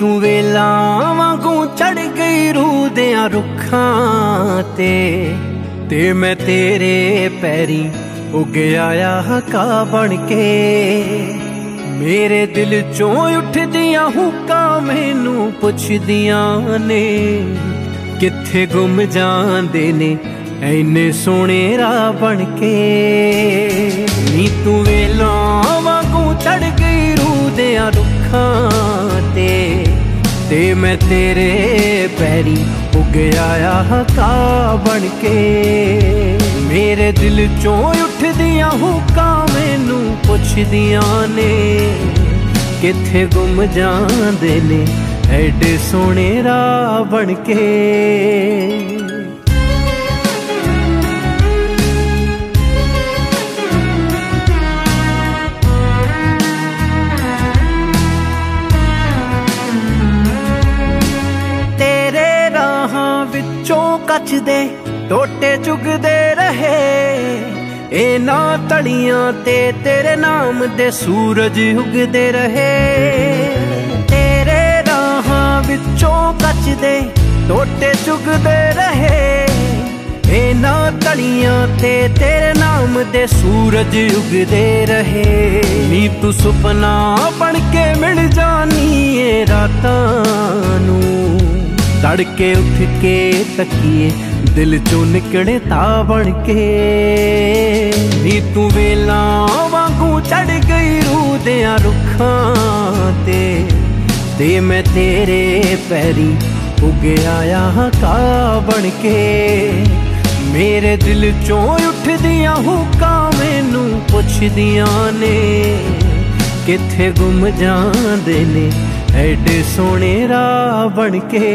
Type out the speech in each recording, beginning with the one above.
तू वेला वांगू चढ़ गई रूह दियां रुखां ते मैं तेरे पैरी उग आया हका बन के। मेरे दिल चों उठदियां हुक्कां मैनू पुछदियां ने किथे गुम जांदे ने इन्ने सोहणे राह बन के। नी तू वेला वांगू चढ़ गई रूह दियां रुखां ते मैं तेरे पैरी उग आया हका बन के। मेरे दिल चों उठदियां हुक्कां मैनू पुछदियां ने किथे गुम जांदे ने एडे सोहणे राह बन के। तेरे राहां विचों कच दे टोटे चुगदे रहे इना तलियां ते तेरे नाम दे सूरज उगदे रहे। तेरे राहां विचों कच दे टोटे चुगदे रहे इना तलियां ते तेरे नाम दे सूरज उगदे रहे। नी तू सुपना बन के मिल जानी ए रातां नू तड़के उठ के तकिए दिल चों निकले ता बन के। नी तू वेला वांगू चढ़ गई रूह दियां रुखां ते मैं तेरे पैरी उग आया हका बन के। मेरे दिल चों उठदियां हुक्कां मैनू पुछदियां ने किथे गुम जांदे ने एडे सोहणे राह बन के।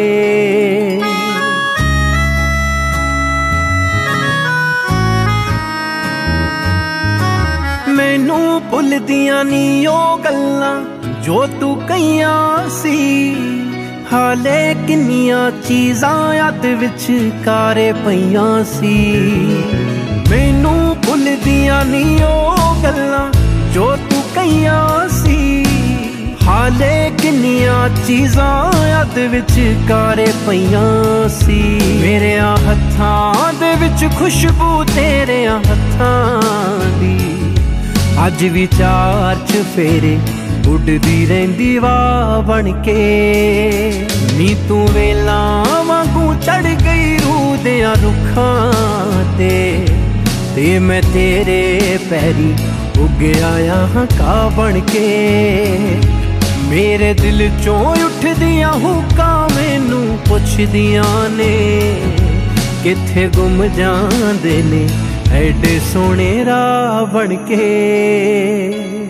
मैनू भुलदियां नी ओ गल्लां जो तू कहियां सी हाले किन्नियां चीज़ां याद विच कारे पईयां सी। मैनू भुलदियां नी ओ गल्लां जो तू कहियां सी हाले किन्नियां चीज़ां याद विच कारे पईयां सी। मेरे हत्थां दे विच खुशबू तेरे हत्थां दी अज विचार च फेरे उड़दी रहिंदी वाह बन के। नी तू वेला वांगू चढ़ गई रूह दियां रुखां ते मैं तेरे पैरी उग आया हका बन के। मेरे दिल चों उठदियां हुक्कां मैनू पुछदियां ने किथे गुम जांदे ने एडे सोहणे राह बन के।